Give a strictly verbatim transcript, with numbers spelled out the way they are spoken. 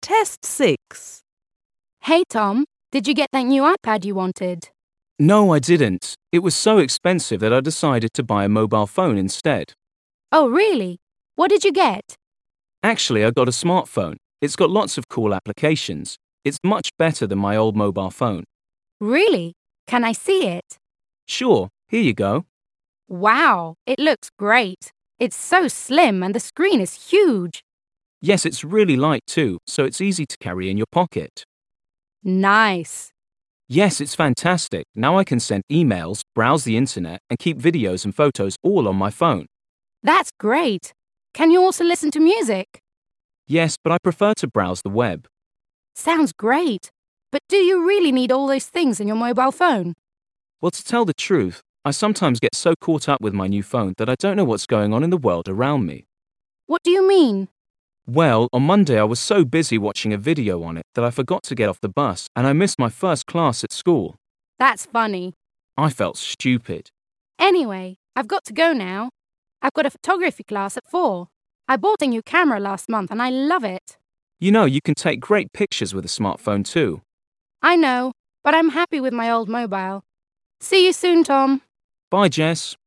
Test six. Hey Tom, did you get that new iPad you wanted? No, I didn't. It was so expensive that I decided to buy a mobile phone instead. Oh really? What did you get? Actually, I got a smartphone. It's got lots of cool applications. It's much better than my old mobile phone. Really? Can I see it? Sure, here you go. Wow, it looks great. It's so slim and the screen is huge. Yes, it's really light too, so it's easy to carry in your pocket. Nice. Yes, it's fantastic. Now I can send emails, browse the internet, and keep videos and photos all on my phone. That's great. Can you also listen to music? Yes, but I prefer to browse the web. Sounds great. But do you really need all those things in your mobile phone? Well, to tell the truth, I sometimes get so caught up with my new phone that I don't know what's going on in the world around me. What do you mean? Well, on Monday I was so busy watching a video on it that I forgot to get off the bus and I missed my first class at school. That's funny. I felt stupid. Anyway, I've got to go now. I've got a photography class at four. I bought a new camera last month and I love it. You know, you can take great pictures with a smartphone too. I know, but I'm happy with my old mobile. See you soon, Tom. Bye, Jess.